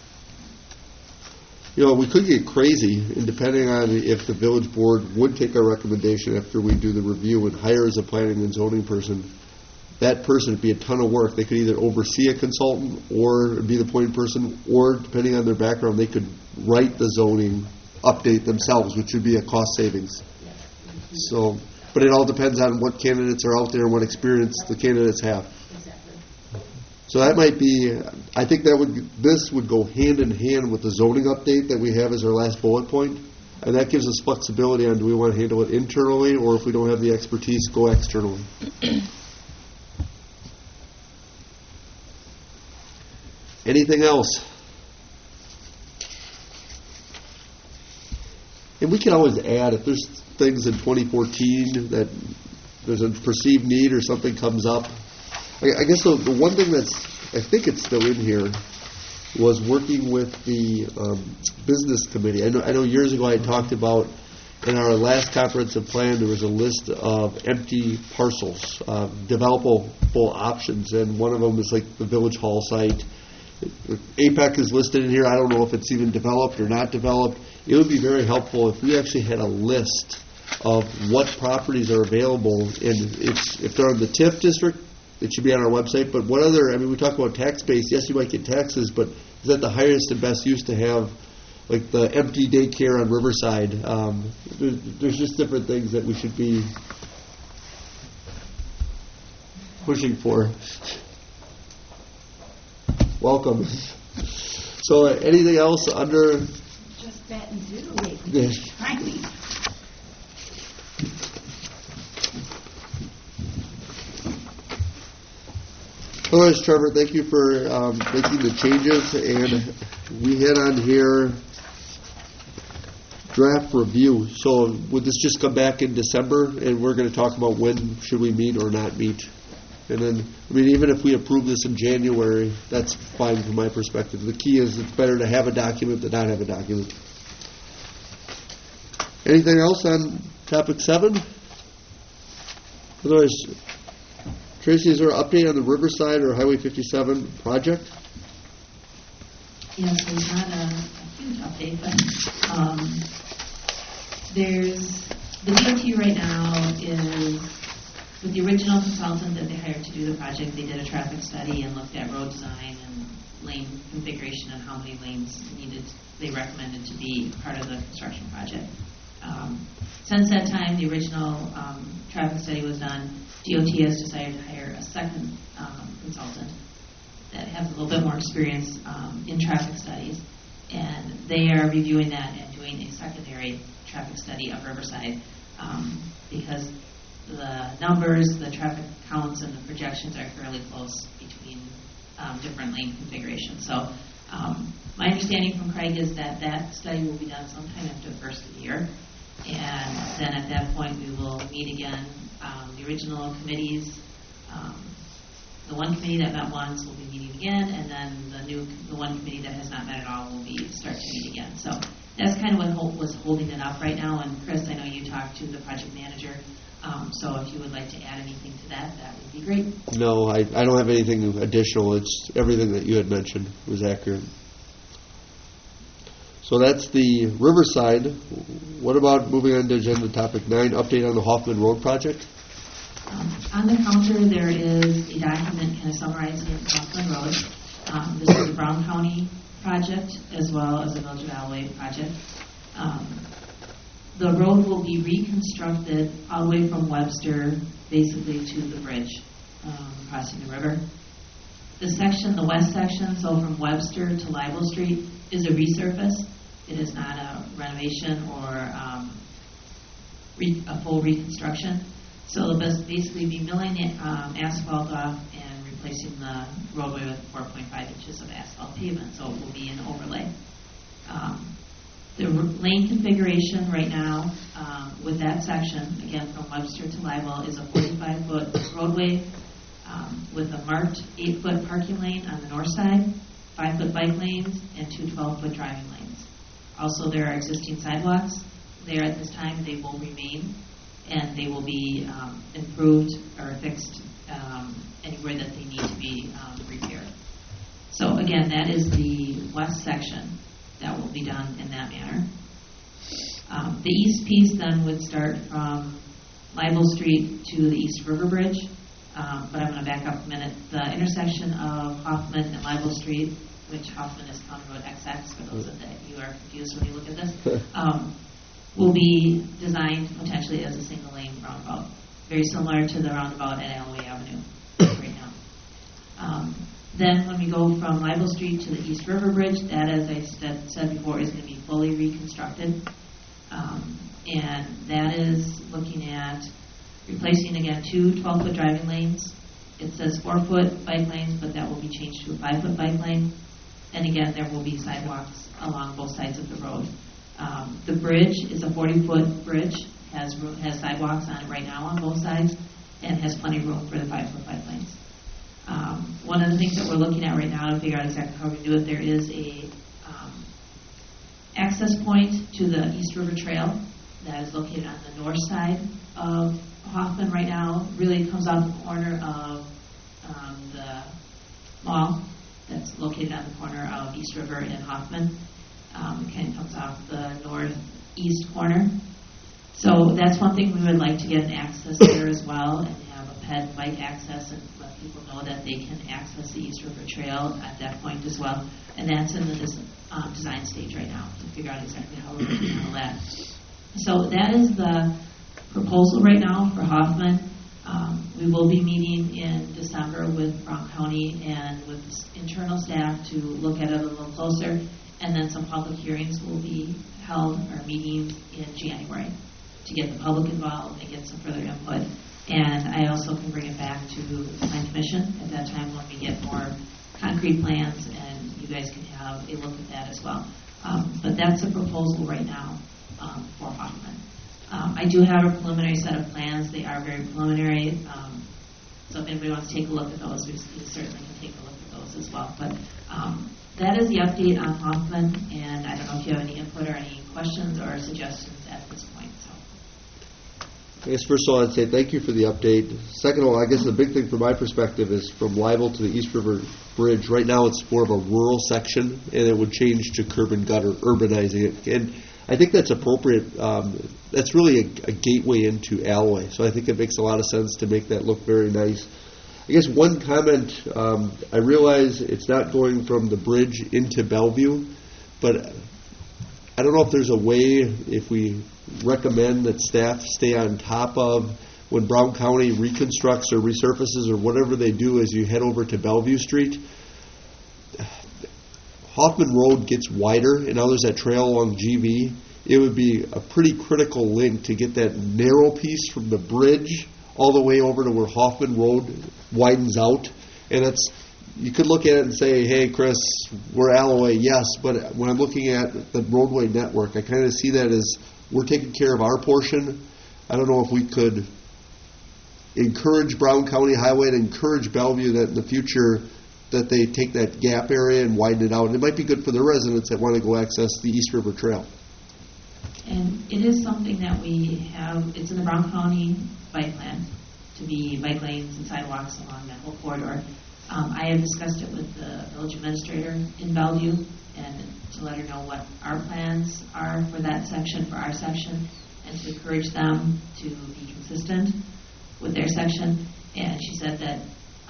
You know, we could get crazy, and depending on if the village board would take our recommendation after we do the review and hire as a planning and zoning person, that person would be a ton of work. They could either oversee a consultant or be the point person, or depending on their background, they could write the zoning update themselves, which would be a cost savings. So, but it all depends on what candidates are out there and what experience the candidates have. So that might be, I think that would, this would go hand in hand with the zoning update that we have as our last bullet point. And that gives us flexibility on do we want to handle it internally, or if we don't have the expertise, go externally. Anything else? And we can always add, if there's things in twenty fourteen that there's a perceived need or something comes up. I, I guess the, the one thing that's, I think it's still in here, was working with the um, business committee. I know, I know years ago I talked about, in our last comprehensive plan, there was a list of empty parcels, uh, developable options, and one of them is like the Village Hall site. A PEC is listed in here. I don't know if it's even developed or not developed. It would be very helpful if we actually had a list of what properties are available, and it's, if they're in the T I F district, it should be on our website. But what other, I mean, we talk about tax base. Yes, you might get taxes, but is that the highest and best use to have, like the empty daycare on Riverside? Um, there's, there's just different things that we should be pushing for. Welcome. So, uh, anything else under? Just that and zoo. Yes. Frankly. Otherwise, Trevor, thank you for um, making the changes. And we had on here draft review. So, would this just come back in December, and we're going to talk about when should we meet or not meet? And then, I mean, even if we approve this in January, that's fine from my perspective. The key is it's better to have a document than not have a document. Anything else on topic seven? Otherwise, Tracy, is there an update on the Riverside or Highway fifty-seven project? Yes, there's not a, a huge update, but um, there's, the D O T right now is, with the original consultant that they hired to do the project, they did a traffic study and looked at road design and lane configuration and how many lanes needed, they recommended to be part of the construction project. Um, since that time, the original um, traffic study was done. D O T has decided to hire a second um, consultant that has a little bit more experience um, in traffic studies, and they are reviewing that and doing a secondary traffic study of Riverside um, because the numbers, the traffic counts, and the projections are fairly close between um, different lane configurations. So um, my understanding from Craig is that that study will be done sometime after the first of the year, and then at that point we will meet again. Um, the original committees, um, the one committee that met once will be meeting again, and then the new, the one committee that has not met at all will be start to meet again. So that's kind of what hold, was holding it up right now. And Chris, I know you talked to the project manager. Um, so if you would like to add anything to that, that would be great. No, I, I don't have anything additional. It's everything that you had mentioned was accurate. So that's the Riverside. What about moving on to agenda topic nine, update on the Hoffman Road project? Um, on the counter, there is a document kind of summarizing Hoffman Road. Um, This is a Brown County project as well as a Village of Alloway project. Um, The road will be reconstructed all the way from Webster, basically to the bridge, um, crossing the river. The section, the west section, so from Webster to Libel Street, is a resurface. It is not a renovation or um, re- a full reconstruction. So they'll bas- basically be milling it, um, asphalt off and replacing the roadway with four point five inches of asphalt pavement. So it will be an overlay. Um, The r- lane configuration right now um, with that section, again from Webster to Libel, is a forty-five foot roadway um, with a marked eight foot parking lane on the north side, five foot bike lanes, and two twelve foot driving lanes. Also, there are existing sidewalks there at this time. They will remain, and they will be um, improved or fixed um, anywhere that they need to be um, repaired. So again, that is the west section that will be done in that manner. Um, the east piece then would start from Libel Street to the East River Bridge, um, but I'm going to back up a minute. The intersection of Hoffman and Libel Street, which Hoffman is County Road X X, for those of that you are confused when you look at this, um, will be designed potentially as a single lane roundabout, very similar to the roundabout at Alloway Avenue right now. Um, Then when we go from Libel Street to the East River Bridge, that, as I said, said before, is going to be fully reconstructed. Um, and that is looking at replacing, again, two twelve foot driving lanes. It says four foot bike lanes, but that will be changed to a five foot bike lane. And again, there will be sidewalks along both sides of the road. Um, the bridge is a forty foot bridge, has, room, has sidewalks on it right now on both sides, and has plenty of room for the five foot bike lanes. Um, one of the things that we're looking at right now to figure out exactly how we do it, there is a um, access point to the East River Trail that is located on the north side of Hoffman right now. Really comes out the corner of um, the mall that's located on the corner of East River and Hoffman. Um, it kind of comes off the northeast corner. So that's one thing we would like to get an access there as well, and have a ped bike access and let people know that they can access the East River Trail at that point as well. And that's in the des- um, design stage right now to figure out exactly how we're going to handle that. So that is the proposal right now for Hoffman. Um, we will be meeting in December with Brown County and with internal staff to look at it a little closer, and then some public hearings will be held, or meetings in January, to get the public involved and get some further input. And I also can bring it back to the Plan Commission at that time when we get more concrete plans, and you guys can have a look at that as well. Um, but that's a proposal right now um, for Hoffman. Um, I do have a preliminary set of plans. They are very preliminary. Um, so if anybody wants to take a look at those, we certainly can take a look at those as well. But um, that is the update on Hoffman, and I don't know if you have any input or any questions or suggestions at this point. So. I guess first of all, I'd say thank you for the update. Second of all, I guess the big thing from my perspective is from Libel to the East River Bridge. Right now it's more of a rural section, and it would change to curb and gutter, urbanizing it. And I think that's appropriate. Um, that's really a, a gateway into Alloway, so I think it makes a lot of sense to make that look very nice. I guess one comment, um, I realize it's not going from the bridge into Bellevue, but I don't know if there's a way, if we recommend that staff stay on top of when Brown County reconstructs or resurfaces or whatever they do as you head over to Bellevue Street. Hoffman Road gets wider, and now there's that trail along G V. It would be a pretty critical link to get that narrow piece from the bridge all the way over to where Hoffman Road widens out. And it's, you could look at it and say, hey, Chris, we're Alloway, yes, but when I'm looking at the roadway network, I kind of see that as we're taking care of our portion. I don't know if we could encourage Brown County Highway and encourage Bellevue that in the future that they take that gap area and widen it out. And it might be good for the residents that want to go access the East River Trail. And it is something that we have, it's in the Brown County bike plan to be bike lanes and sidewalks along that whole corridor. Um, I have discussed it with the village administrator in Bellevue and to let her know what our plans are for that section, for our section, and to encourage them to be consistent with their section. And she said that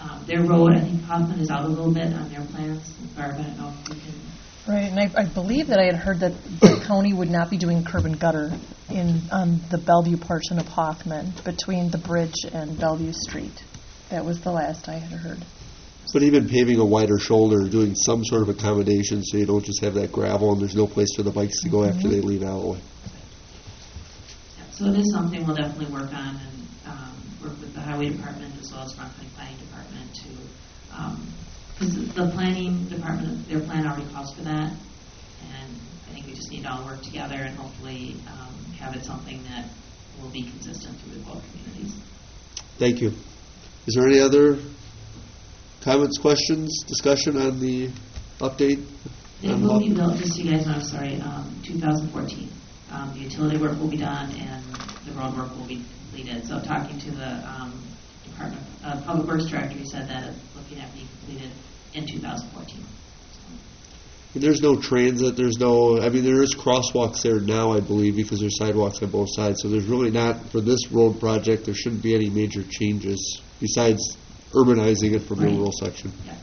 um, their road, I think Hoffman is out a little bit on their plans. Barb, I don't know if you can. Right, and I, I believe that I had heard that the county would not be doing curb and gutter in, on the Bellevue portion of Hoffman, between the bridge and Bellevue Street. That was the last I had heard. But even paving a wider shoulder, doing some sort of accommodation so you don't just have that gravel and there's no place for the bikes to go after they leave Alloway. Yeah, so it is something we'll definitely work on and um, work with the highway department as well as Rock County Planning Department to, because um, the planning department, their plan already calls for that, and I think we just need to all work together and hopefully um, have it something that will be consistent through both communities. Thank you. Is there any other comments, questions, discussion on the update? It will be built, just so you guys know, I'm sorry, um, two thousand fourteen. Um, the utility work will be done and the road work will be completed. So talking to the um, Department of Public Works Director, he said that it's looking at being completed in two thousand fourteen. And there's no transit, there's no, I mean, there is crosswalks there now, I believe, because there's sidewalks on both sides. So there's really not, for this road project, there shouldn't be any major changes besides urbanizing it from the Right. rural section. Yeah.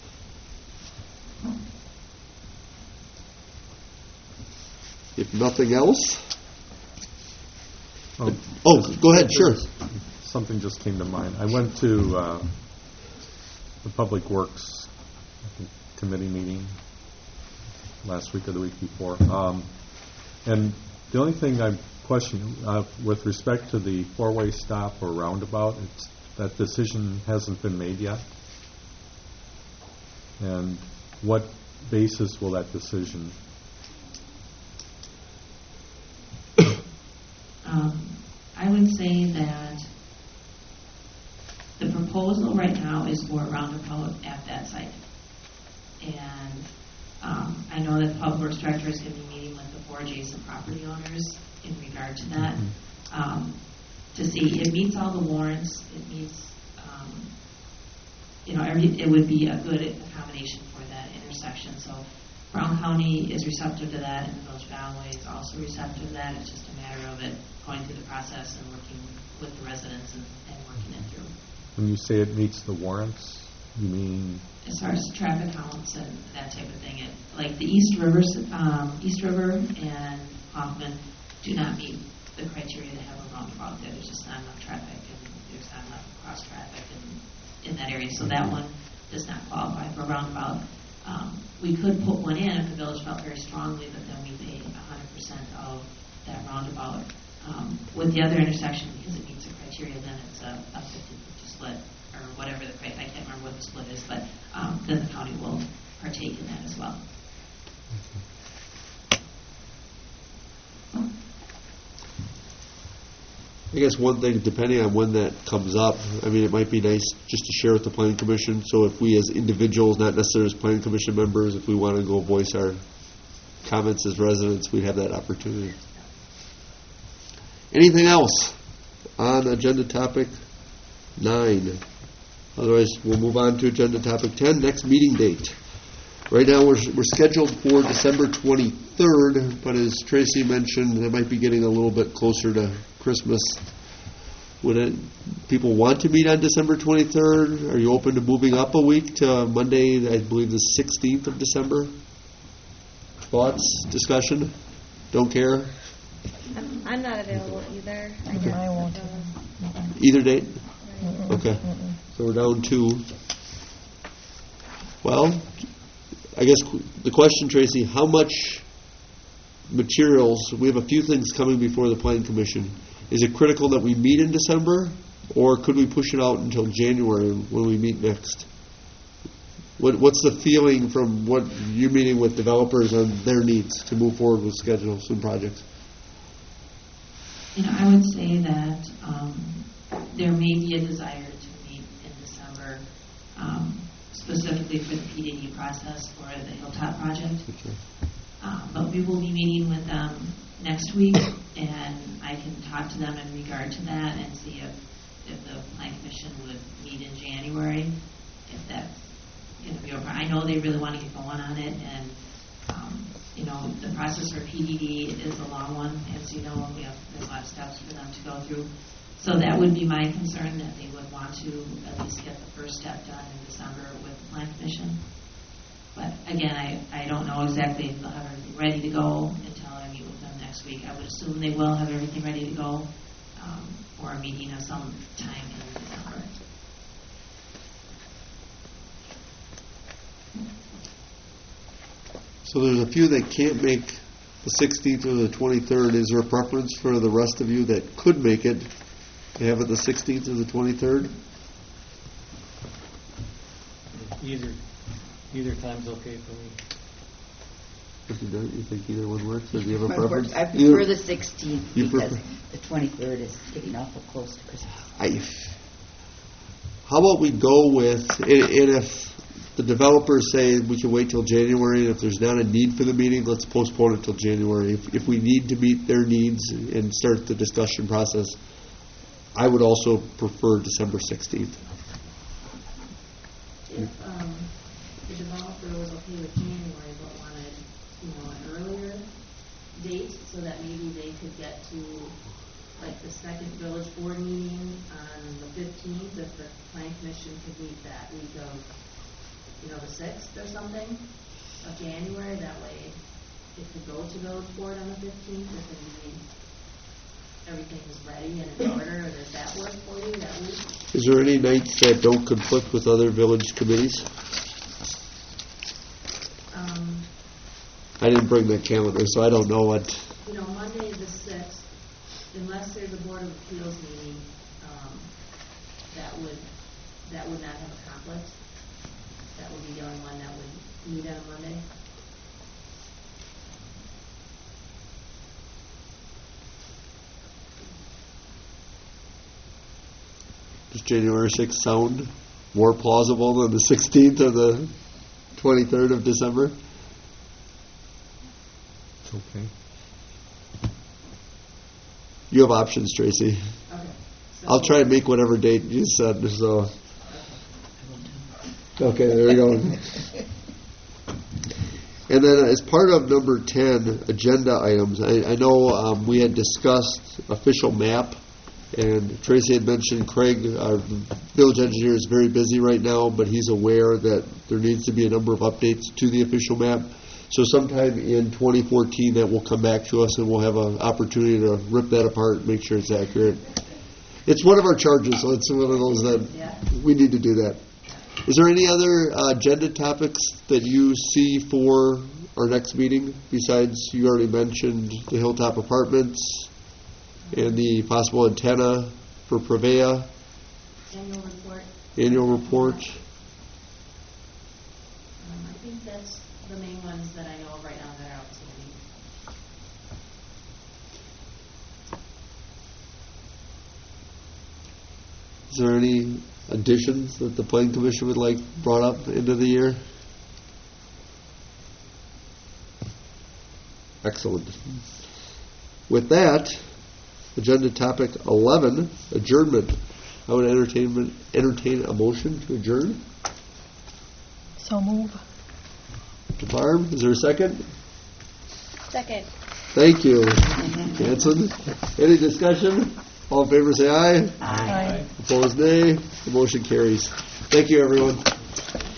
If nothing else, Oh, oh, go ahead, sure. Something just came to mind. I went to uh, the Public Works I think, committee meeting last week or the week before. Um, and the only thing I'm questioning uh, with respect to the four-way stop or roundabout, it's, that decision hasn't been made yet. And what basis will that decision? Um, I would say that the proposal right now is for a roundabout at that site. And um, I know that the Public Works Director is going to be meeting with the four adjacent property owners in regard to that Mm-hmm. um, to see it meets all the warrants. It meets, um, you know, every, it would be a good accommodation for that intersection. So Brown County is receptive to that, and the Village of Alloway is also receptive to that. It's just a matter of it going through the process and working with the residents and, and working it through. When you say it meets the warrants, you mean? As far as traffic counts and that type of thing, it, like the East River, um, East River and Hoffman do not meet the criteria to have a roundabout there. There's just not enough traffic, and there's not enough cross traffic in, in that area. So that one does not qualify for a roundabout. Um, we could put one in if the village felt very strongly that then we pay one hundred percent of that roundabout. Um, with the other intersection, because it meets the criteria, then it's a, a fifty-fifty split, or whatever the criteria, I can't remember what the split is, but um, then the county will partake in that as well. I guess one thing, depending on when that comes up, I mean, it might be nice just to share with the Planning Commission. So if we as individuals, not necessarily as Planning Commission members, if we want to go voice our comments as residents, we'd have that opportunity. Anything else on agenda topic nine? Otherwise, we'll move on to agenda topic ten, next meeting date. Right now, we're, we're scheduled for December twenty-third, but as Tracy mentioned, it might be getting a little bit closer to Christmas. Would it, people want to meet on December twenty-third? Are you open to moving up a week to Monday, I believe the sixteenth of December? Thoughts, discussion? Don't care? I'm, I'm not available either. I Mhm. guess I won't. those- Either date? right. Okay. So we're down two. Well, I guess qu- the question, Tracy, how much materials, we have a few things coming before the Planning Commission. Is it critical that we meet in December, or could we push it out until January when we meet next? What, what's the feeling from what you're meeting with developers on their needs to move forward with schedules and projects? You know, I would say that um, there may be a desire to meet in December, um, specifically for the P D D process for the Hilltop project. Okay. Um, but we will be meeting with them next week, and I can talk to them in regard to that and see if, if the Plan Commission would meet in January, if that's going to be over. I know they really want to get going on it, and um, you know, the process for P D D is a long one, as you know, we have there's a lot of steps for them to go through. So that would be my concern, that they would want to at least get the first step done in December with the Plan Commission. But again, I, I don't know exactly if they'll have everything ready to go until I meet with them next week. I would assume they will have everything ready to go um, for a meeting of some time in December. So there's a few that can't make the sixteenth or the twenty-third. Is there a preference for the rest of you that could make it to have it the sixteenth or the twenty-third? Either, either time's okay for me. If you don't, you think either one works, or do you have a My preference? work- I prefer You- the sixteenth you because prefer- the twenty-third is getting awful close to Christmas. I, how about we go with, and, and if the developers say we can wait till January, and if there's not a need for the meeting, let's postpone it till January. If, if we need to meet their needs and start the discussion process, I would also prefer December sixteenth. If um, the developer was okay with January but wanted, you know, an earlier date so that maybe they could get to like the second village board meeting on the fifteenth, if the plan commission could meet that week of, you know, the sixth or something of January, that way it could go to village board on the fifteenth if indeed everything is ready and in order. Does that work for you that week? Is there any nights that don't conflict with other village committees? Um, I didn't bring that calendar, so I don't know what. you know, Monday the sixth, unless there's a Board of Appeals meeting, um, that would, that would not have a conflict. That would be the only one that would meet on a Monday. Does January sixth sound more plausible than the sixteenth or the twenty-third of December? It's okay. You have options, Tracy. Okay. So I'll try and make whatever date you said, so. Okay, there we go. And then as part of number ten, agenda items, I, I know um, we had discussed official map, and Tracy had mentioned Craig, our village engineer, is very busy right now, but he's aware that there needs to be a number of updates to the official map. So sometime in twenty fourteen, that will come back to us, and we'll have an opportunity to rip that apart and make sure it's accurate. It's one of our charges, so it's one of those that Yeah. we need to do that. Is there any other uh, agenda topics that you see for our next meeting, besides you already mentioned the Hilltop Apartments and the possible antenna for Prevea, Annual report. annual report? Um, I think that's the main ones that I know of right now that are outstanding. Is there any additions that the Plan Commission would like brought up into the year? Excellent. With that, agenda topic eleven, adjournment. I would entertain, entertain a motion to adjourn. So move. Mister Barm, is there a second? Second. Thank you. Hanson, any discussion? All in favor say aye. Aye. Opposed nay. The motion carries. Thank you, everyone.